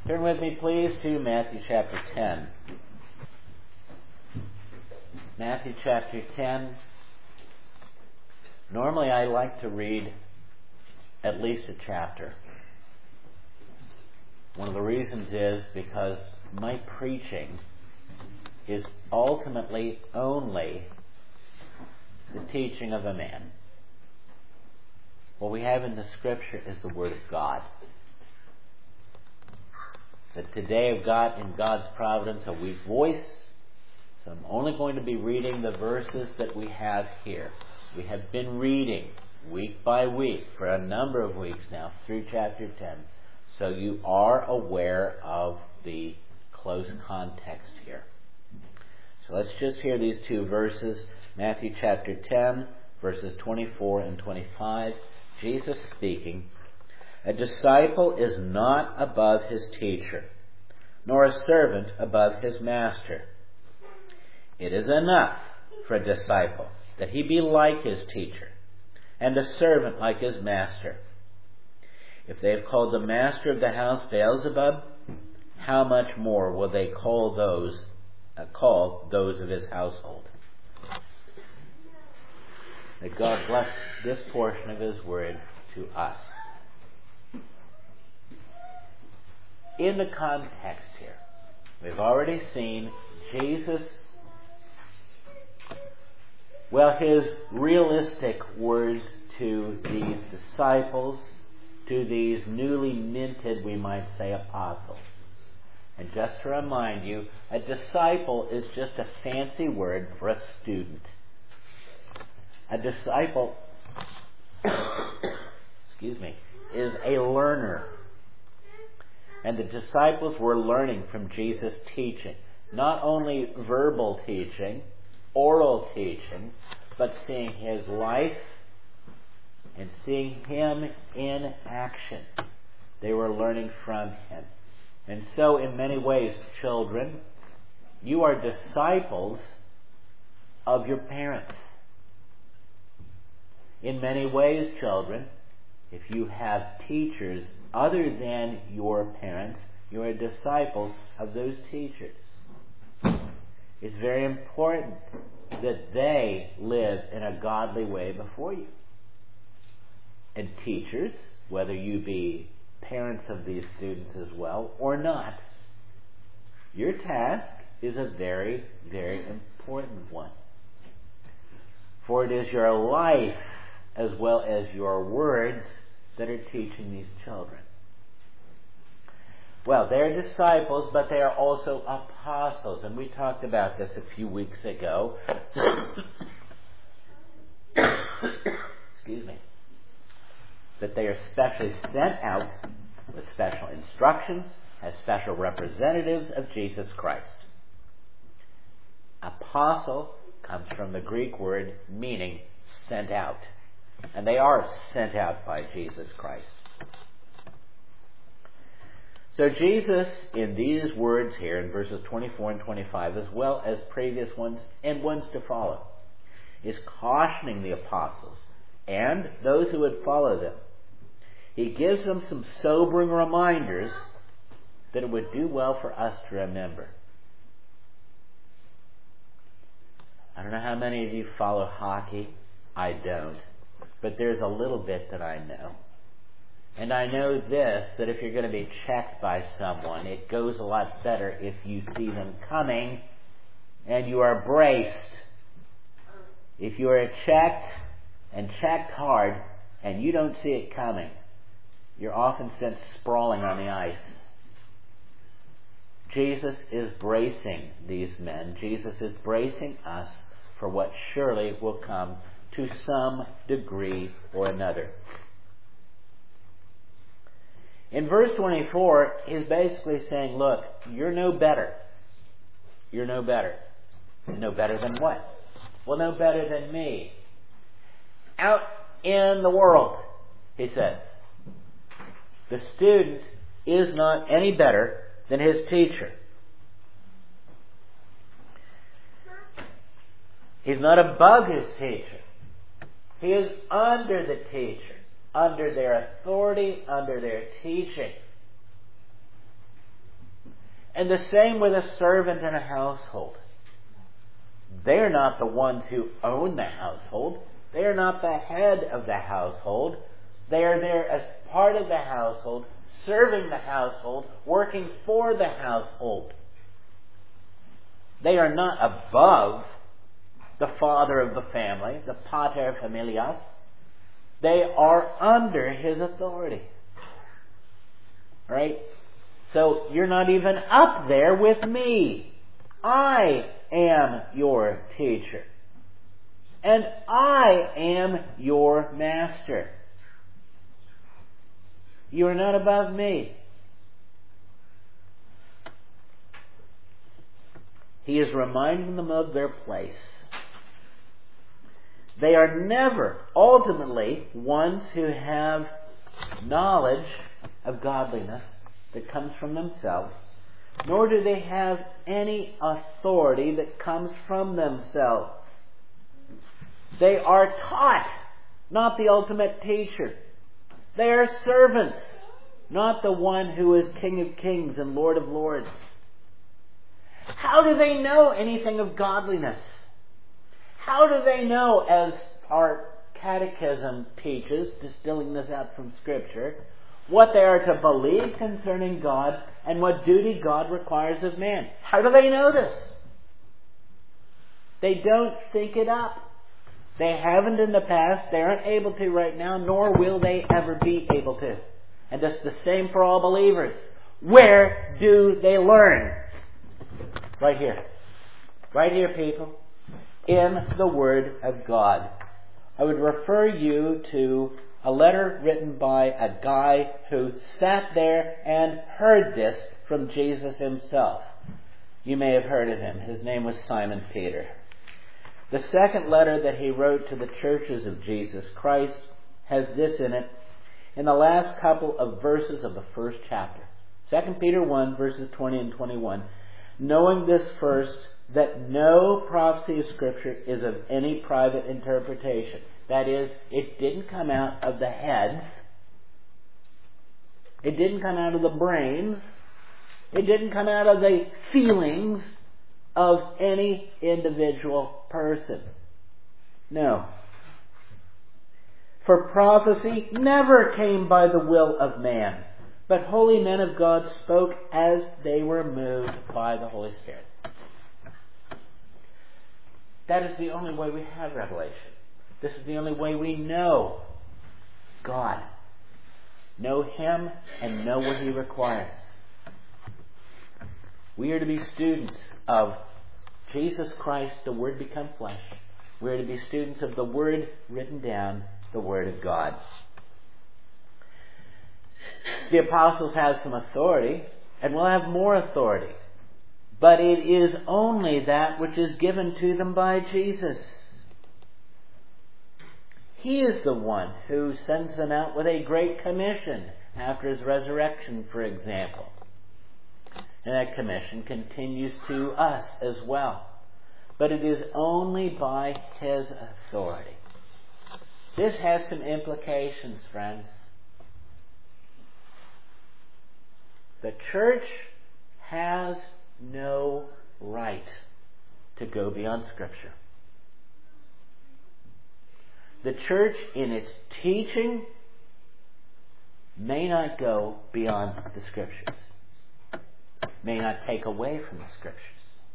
Turn with me, please, to Matthew chapter 10. Matthew chapter 10. Normally I like to read at least a chapter. One of the reasons is because my preaching is ultimately only the teaching of a man. What we have in the Scripture is the Word of God. That today I've got in God's providence a weak voice, so I'm only going to be reading the verses that we have here. We have been reading week by week for a number of weeks now through chapter 10, so you are aware of the close context here. So let's just hear these two verses. Matthew chapter 10, verses 24 and 25. Jesus speaking, "A disciple is not above his teacher, nor a servant above his master. It is enough for a disciple that he be like his teacher, and a servant like his master. If they have called the master of the house Beelzebub, how much more will they call those of his household?" May God bless this portion of His Word to us. In the context here, we've already seen Jesus, his realistic words to these disciples, to these newly minted, we might say, apostles. And just to remind you, a disciple is just a fancy word for a student. A disciple, is a learner. And the disciples were learning from Jesus' teaching. Not only verbal teaching, oral teaching, but seeing His life and seeing Him in action. They were learning from Him. And so, in many ways, children, you are disciples of your parents. In many ways, children, if you have teachers other than your parents, you are disciples of those teachers. It's very important that they live in a godly way before you. And teachers, whether you be parents of these students as well or not, your task is a very, very important one. For it is your life as well as your words that are teaching these children. They're disciples, but they are also apostles. And we talked about this a few weeks ago. That they are specially sent out with special instructions as special representatives of Jesus Christ. Apostle comes from the Greek word meaning sent out. And they are sent out by Jesus Christ. So Jesus, in these words here, in verses 24 and 25, as well as previous ones and ones to follow, is cautioning the apostles and those who would follow them. He gives them some sobering reminders that it would do well for us to remember. I don't know how many of you follow hockey. I don't. But there's a little bit that I know. And I know this, that if you're going to be checked by someone, it goes a lot better if you see them coming and you are braced. If you are checked and checked hard and you don't see it coming, you're often sent sprawling on the ice. Jesus is bracing these men. Jesus is bracing us for what surely will come to some degree or another. In verse 24, he's basically saying, look, you're no better. You're no better. No better than what? Well, no better than me. Out in the world, he says, the student is not any better than his teacher. He's not above his teacher. He is under the teacher, under their authority, under their teaching. And the same with a servant in a household. They're not the ones who own the household. They are not the head of the household. They are there as part of the household, serving the household, working for the household. They are not above the father of the family, the pater familias. They are under his authority. Right? So you're not even up there with me. I am your teacher. And I am your master. You are not above me. He is reminding them of their place. They are never ultimately ones who have knowledge of godliness that comes from themselves, nor do they have any authority that comes from themselves. They are taught, not the ultimate teacher. They are servants, not the one who is King of Kings and Lord of Lords. How do they know anything of godliness? How do they know, as our catechism teaches, distilling this out from Scripture, what they are to believe concerning God and what duty God requires of man? How do they know this? They don't think it up. They haven't in the past, they aren't able to right now, nor will they ever be able to. And that's the same for all believers. Where do they learn? Right here. Right here, people. In the Word of God. I would refer you to a letter written by a guy who sat there and heard this from Jesus himself. You may have heard of him. His name was Simon Peter. The second letter that he wrote to the churches of Jesus Christ has this in it in the last couple of verses of the first chapter. 2 Peter 1, verses 20 and 21. Knowing this first, that no prophecy of Scripture is of any private interpretation. That is, it didn't come out of the heads. It didn't come out of the brains. It didn't come out of the feelings of any individual person. No. For prophecy never came by the will of man, but holy men of God spoke as they were moved by the Holy Spirit. That is the only way we have revelation. This is the only way we know God. Know Him and know what He requires. We are to be students of Jesus Christ, the Word become flesh. We are to be students of the Word written down, the Word of God. The apostles have some authority, and will have more authority. But it is only that which is given to them by Jesus. He is the one who sends them out with a great commission after His resurrection, for example. And that commission continues to us as well. But it is only by His authority. This has some implications, friends. The church has no right to go beyond Scripture. The church, in its teaching, may not go beyond the Scriptures. May not take away from the Scriptures.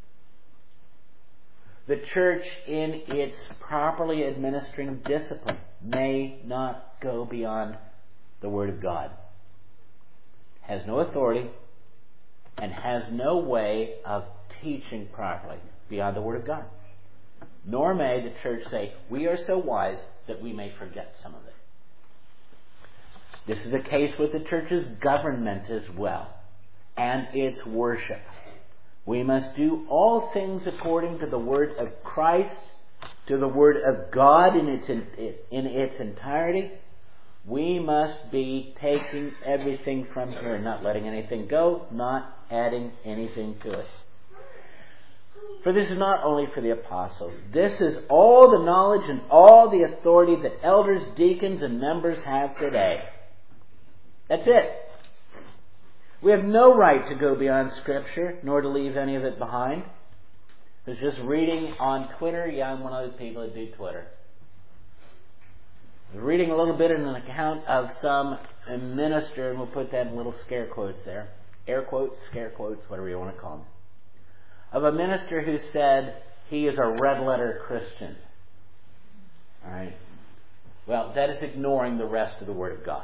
The church, in its properly administering discipline, may not go beyond the Word of God. Has no authority and has no way of teaching properly beyond the Word of God. Nor may the church say, we are so wise that we may forget some of it. This is the case with the church's government as well, and its worship. We must do all things according to the Word of Christ, to the Word of God in its entirety. We must be taking everything from here, not letting anything go, not adding anything to it. For this is not only for the apostles. This is all the knowledge and all the authority that elders, deacons, and members have today. That's it. We have no right to go beyond Scripture, nor to leave any of it behind. I was just reading on Twitter. Yeah, I'm one of those people that do Twitter. I was reading a little bit in an account of some minister, and we'll put that in little scare quotes there. Air quotes, scare quotes, whatever you want to call them. Of a minister who said he is a red letter Christian. Alright? Well, that is ignoring the rest of the Word of God.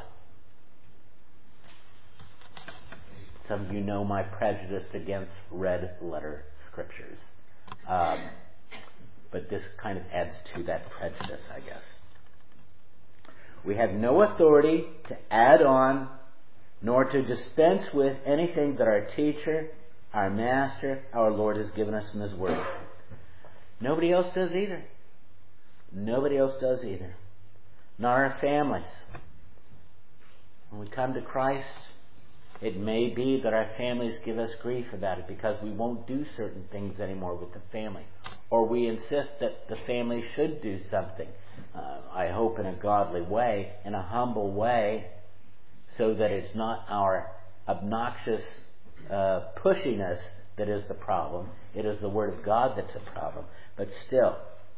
Some of you know my prejudice against red letter scriptures. But this kind of adds to that prejudice, I guess. We have no authority to add on nor to dispense with anything that our teacher, our master, our Lord has given us in His Word. Nobody else does either. Nobody else does either. Not our families. When we come to Christ, it may be that our families give us grief about it because we won't do certain things anymore with the family. Or we insist that the family should do something. I hope in a godly way, in a humble way, so that it's not our obnoxious pushiness that is the problem. It is the Word of God that's a problem. But still,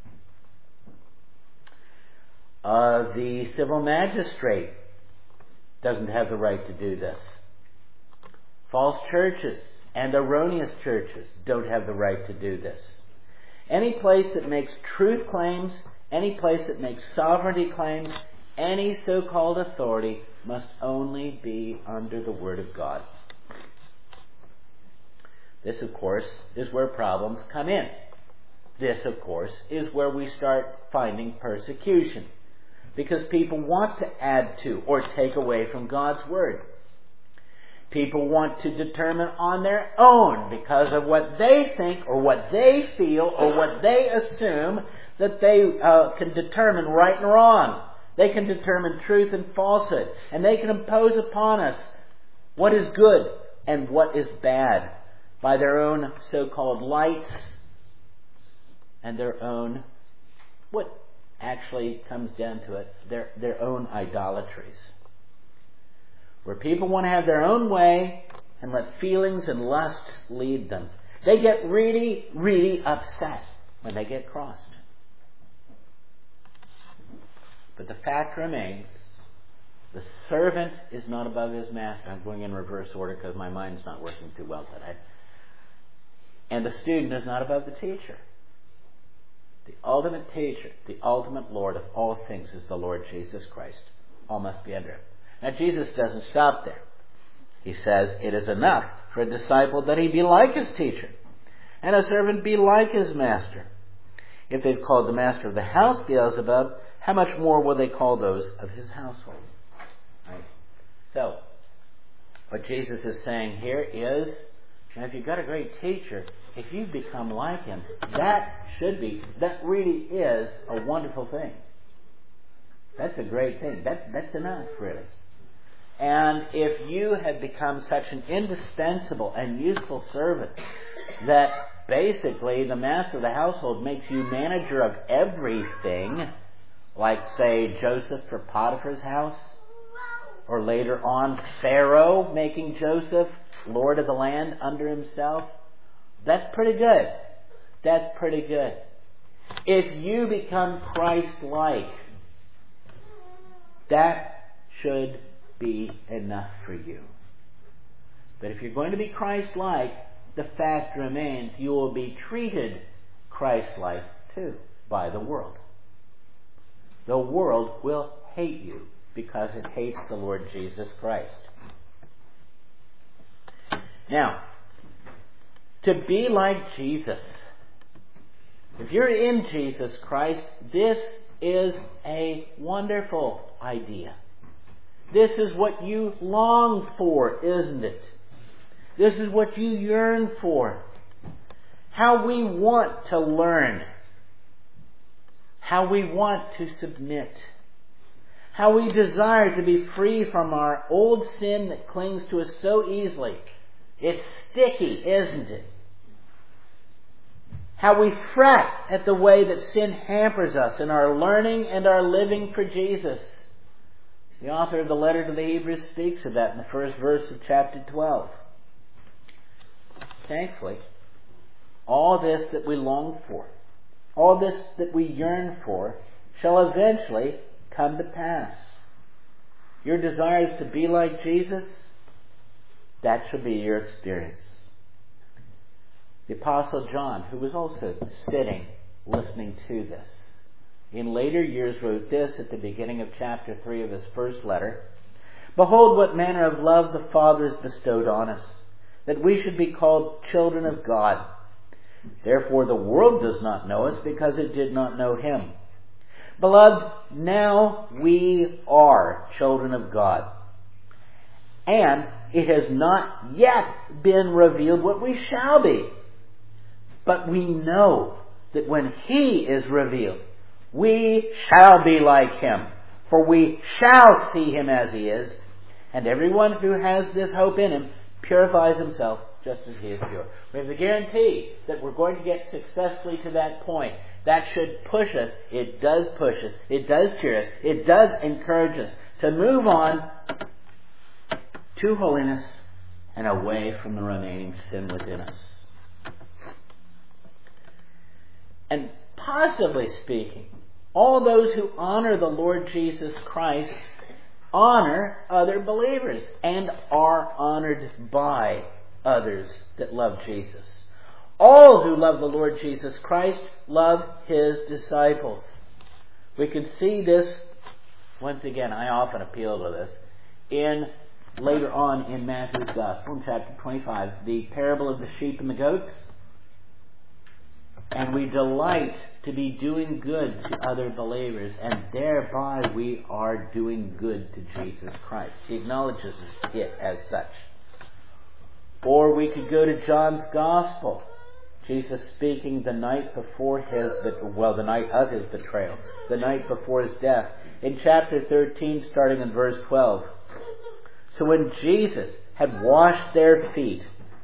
the civil magistrate doesn't have the right to do this. False churches and erroneous churches don't have the right to do this. Any place that makes truth claims, any place that makes sovereignty claims, any so-called authority must only be under the Word of God. This, of course, is where problems come in. This, of course, is where we start finding persecution. Because people want to add to or take away from God's Word. People want to determine on their own, because of what they think or what they feel or what they assume, that they can determine right and wrong. They can determine truth and falsehood. And they can impose upon us what is good and what is bad by their own so-called lights and their own, what actually comes down to it, their own idolatries. Where people want to have their own way and let feelings and lusts lead them. They get really, really upset when they get crossed. But the fact remains, the servant is not above his master. I'm going in reverse order because my mind's not working too well today. And the student is not above the teacher. The ultimate teacher, the ultimate Lord of all things is the Lord Jesus Christ. All must be under him. Now Jesus doesn't stop there. He says it is enough for a disciple that he be like his teacher, and a servant be like his master. If they've called the master of the house Beelzebub, how much more will they call those of his household? Right? So, what Jesus is saying here is, now if you've got a great teacher, if you become like him, that really is a wonderful thing. That's a great thing. That's enough, really. And if you have become such an indispensable and useful servant that basically the master of the household makes you manager of everything, like, say, Joseph for Potiphar's house, or later on Pharaoh making Joseph lord of the land under himself, that's pretty good. That's pretty good. If you become Christ-like, that should be enough for you. But if you're going to be Christ-like, the fact remains you will be treated Christ-like too by the world. The world will hate you because it hates the Lord Jesus Christ. Now, to be like Jesus, if you're in Jesus Christ, this is a wonderful idea. This is what you long for, isn't it? This is what you yearn for. How we want to learn. How we want to submit. How we desire to be free from our old sin that clings to us so easily. It's sticky, isn't it? How we fret at the way that sin hampers us in our learning and our living for Jesus. The author of the letter to the Hebrews speaks of that in the first verse of chapter 12. Thankfully, all this that we long for, all this that we yearn for, shall eventually come to pass. Your desire is to be like Jesus, that shall be your experience. The Apostle John, who was also sitting, listening to this, in later years wrote this at the beginning of chapter 3 of his first letter. Behold, what manner of love the Father has bestowed on us, that we should be called children of God. Therefore the world does not know us, because it did not know Him. Beloved, now we are children of God. And it has not yet been revealed what we shall be. But we know that when He is revealed, we shall be like Him. For we shall see Him as He is. And everyone who has this hope in Him purifies himself just as He is pure. We have the guarantee that we're going to get successfully to that point. That should push us. It does push us. It does cheer us. It does encourage us to move on to holiness and away from the remaining sin within us. And positively speaking, all those who honor the Lord Jesus Christ honor other believers and are honored by others that love Jesus. All who love the Lord Jesus Christ love His disciples. We can see this, once again, I often appeal to this, later on in Matthew's Gospel, in chapter 25, the parable of the sheep and the goats. And we delight to be doing good to other believers, and thereby we are doing good to Jesus Christ. He acknowledges it as such. Or we could go to John's Gospel. Jesus speaking the night of his betrayal, the night before His death. In chapter 13, starting in verse 12. So when Jesus had washed their feet,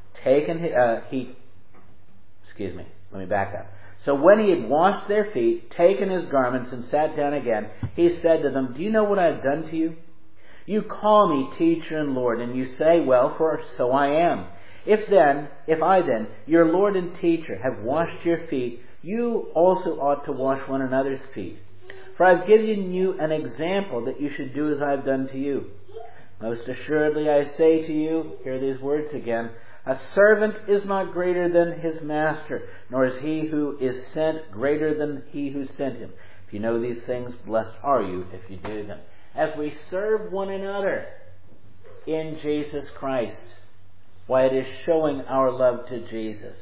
So when He had washed their feet, taken His garments, and sat down again, He said to them, Do you know what I have done to you? You call me teacher and Lord, and you say, Well, for so I am. If I then, your Lord and teacher, have washed your feet, you also ought to wash one another's feet. For I have given you an example that you should do as I have done to you. Most assuredly I say to you, hear these words again, a servant is not greater than his master, nor is he who is sent greater than he who sent him. If you know these things, blessed are you if you do them. As we serve one another in Jesus Christ, why, it is showing our love to Jesus.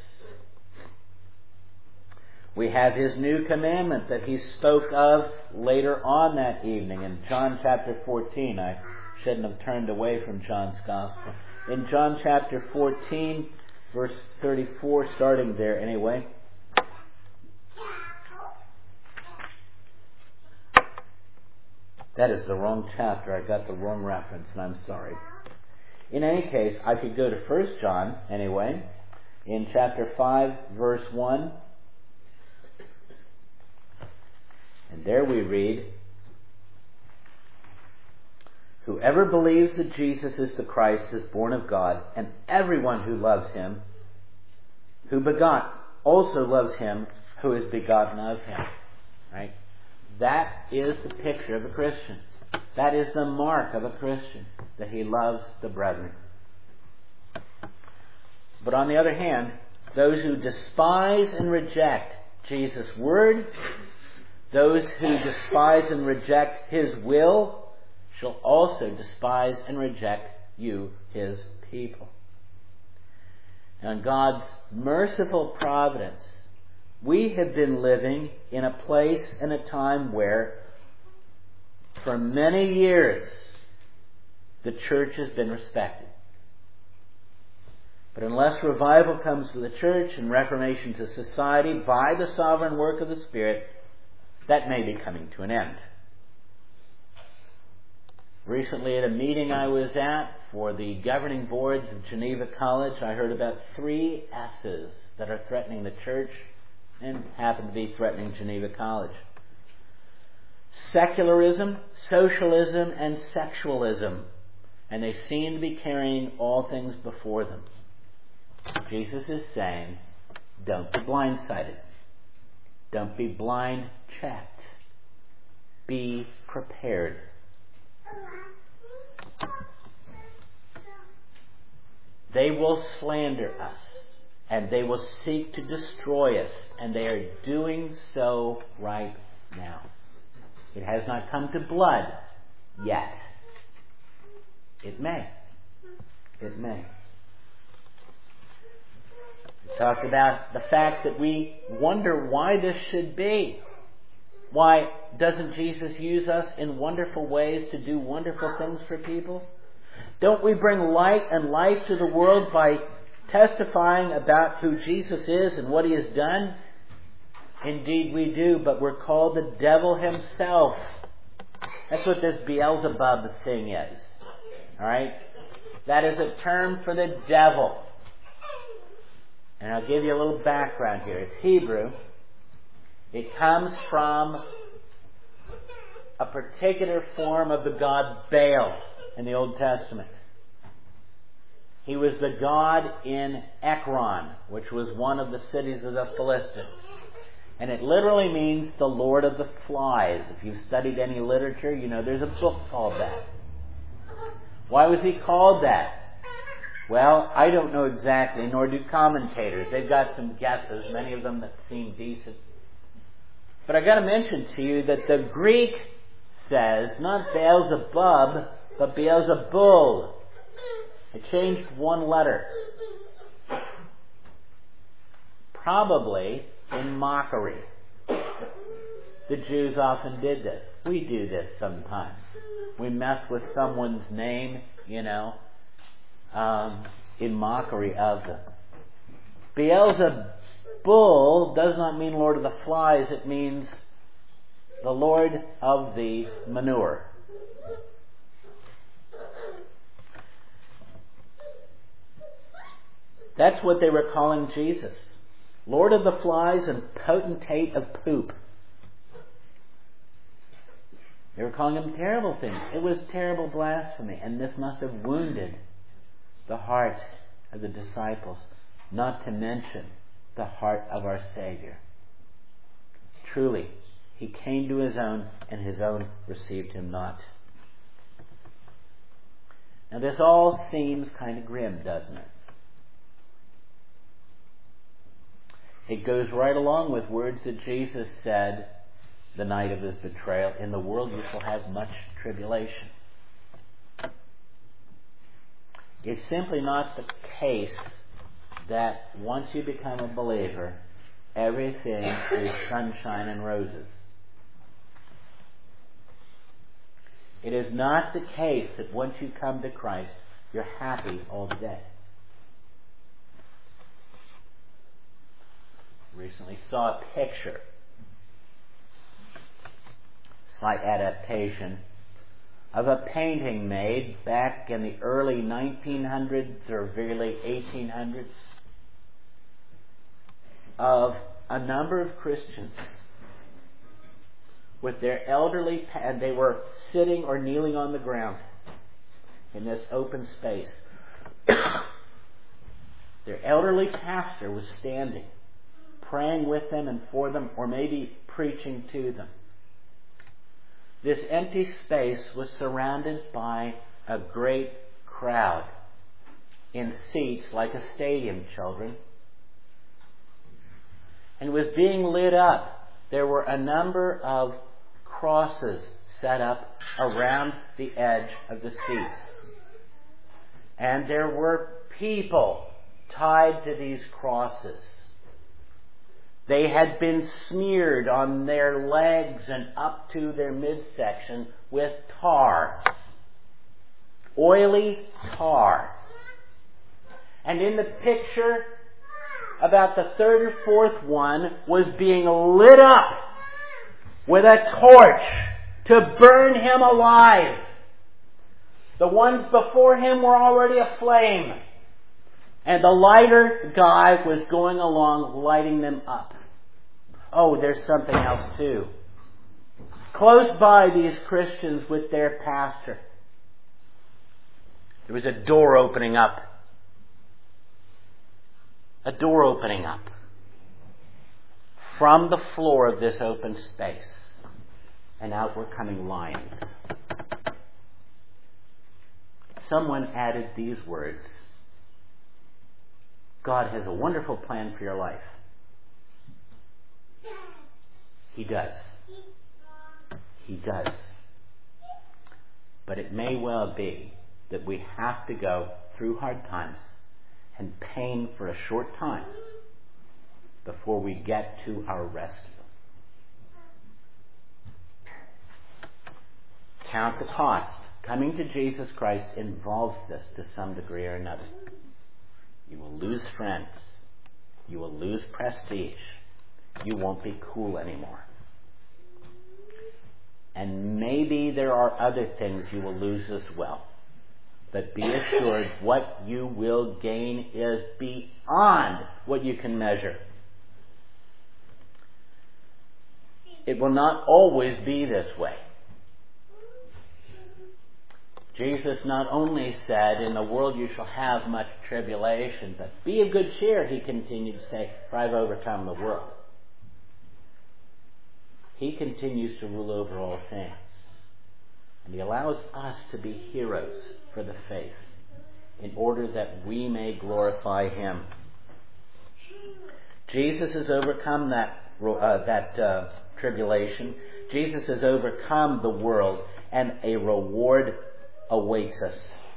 We have His new commandment that He spoke of later on that evening in John chapter 14. I shouldn't have turned away from John's Gospel. In John chapter 14, verse 34, starting there anyway. That is the wrong chapter. I got the wrong reference, and I'm sorry. In any case, I could go to 1 John anyway, in chapter 5, verse 1. And there we read, Whoever believes that Jesus is the Christ is born of God, and everyone who loves Him, who begot, also loves Him who is begotten of Him. Right? That is the picture of a Christian. That is the mark of a Christian, that he loves the brethren. But on the other hand, those who despise and reject Jesus' word, those who despise and reject His will, shall also despise and reject you, His people. Now, in God's merciful providence, we have been living in a place and a time where, for many years, the church has been respected. But unless revival comes to the church and reformation to society by the sovereign work of the Spirit, that may be coming to an end. Recently, at a meeting I was at for the governing boards of Geneva College, I heard about 3 S's that are threatening the church and happen to be threatening Geneva College. secularism, socialism, and sexualism. And they seem to be carrying all things before them. Jesus is saying, don't be blindsided. Don't be blind-checked. Be prepared. They will slander us, and they will seek to destroy us, and they are doing so right now. It has not come to blood yet. It may. It may. We talked about the fact that we wonder why this should be. Why doesn't Jesus use us in wonderful ways to do wonderful things for people? Don't we bring light and life to the world by testifying about who Jesus is and what He has done? Indeed we do, but we're called the devil himself. That's what this Beelzebub thing is. Alright? That is a term for the devil. And I'll give you a little background here. It's Hebrew. It comes from a particular form of the god Baal in the Old Testament. He was the god in Ekron, which was one of the cities of the Philistines. And it literally means the Lord of the Flies. If you've studied any literature, you know there's a book called that. Why was he called that? Well, I don't know exactly, nor do commentators. They've got some guesses, many of them that seem decent. But I got to mention to you that the Greek says not Beelzebub, but Beelzebul. It changed one letter. Probably in mockery. The Jews often did this. We do this sometimes. We mess with someone's name, in mockery of them. Beelzebul does not mean Lord of the Flies. It means the Lord of the manure. That's what they were calling Jesus. Lord of the Flies and potentate of poop. They were calling him terrible things. It was terrible blasphemy, and this must have wounded the heart of the disciples, not to mention the heart of our Savior. Truly, He came to His own, and His own received Him not. Now this all seems kind of grim, doesn't it? It goes right along with words that Jesus said the night of His betrayal. In the world you shall have much tribulation. It's simply not the case that once you become a believer, everything is sunshine and roses. It is not the case that once you come to Christ, you're happy all the day. Recently saw a picture, slight adaptation, of a painting made back in the early 1900s or very 1800s of a number of Christians with their elderly, and they were sitting or kneeling on the ground in this open space. Their elderly pastor was standing, praying with them and for them, or maybe preaching to them. This empty space was surrounded by a great crowd in seats like a stadium, children, and was being lit up. There were a number of crosses set up around the edge of the seats. And there were people tied to these crosses. They had been smeared on their legs and up to their midsection with tar. Oily tar. And in the picture, about the third or fourth one was being lit up with a torch to burn him alive. The ones before him were already aflame. And the lighter guy was going along lighting them up. Oh, there's something else too. close by these Christians with their pastor, there was a door opening up. A door opening up from the floor of this open space. And out were coming lions. Someone added these words: God has a wonderful plan for your life. He does. He does. But it may well be that we have to go through hard times and pain for a short time before we get to our rescue. Count the cost. Coming to Jesus Christ involves this to some degree or another. You will lose friends. You will lose prestige. You won't be cool anymore. And maybe there are other things you will lose as well. But be assured, what you will gain is beyond what you can measure. It will not always be this way. Jesus not only said, in the world you shall have much tribulation, but be of good cheer, he continued to say, for I've overcome the world. He continues to rule over all things. And he allows us to be heroes for the faith in order that we may glorify him. Jesus has overcome that tribulation. Jesus has overcome the world, and a reward awaits us.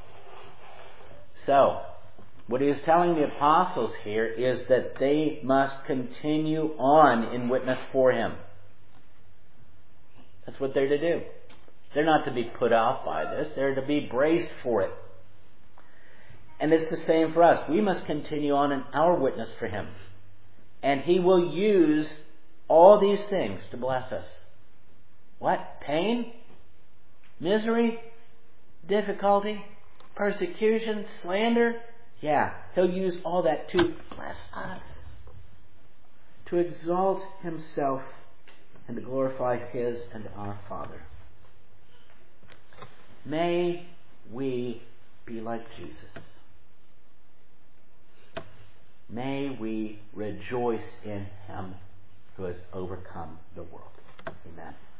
So, what he is telling the apostles here is that they must continue on in witness for him. That's what they're to do. They're not to be put off by this. They're to be braced for it. And it's the same for us. We must continue on in our witness for him. And he will use all these things to bless us. What? Pain? Misery? Difficulty? Persecution? Slander? Yeah, he'll use all that to bless us. To exalt himself and to glorify his and our Father. May we be like Jesus. May we rejoice in him who has overcome the world. Amen.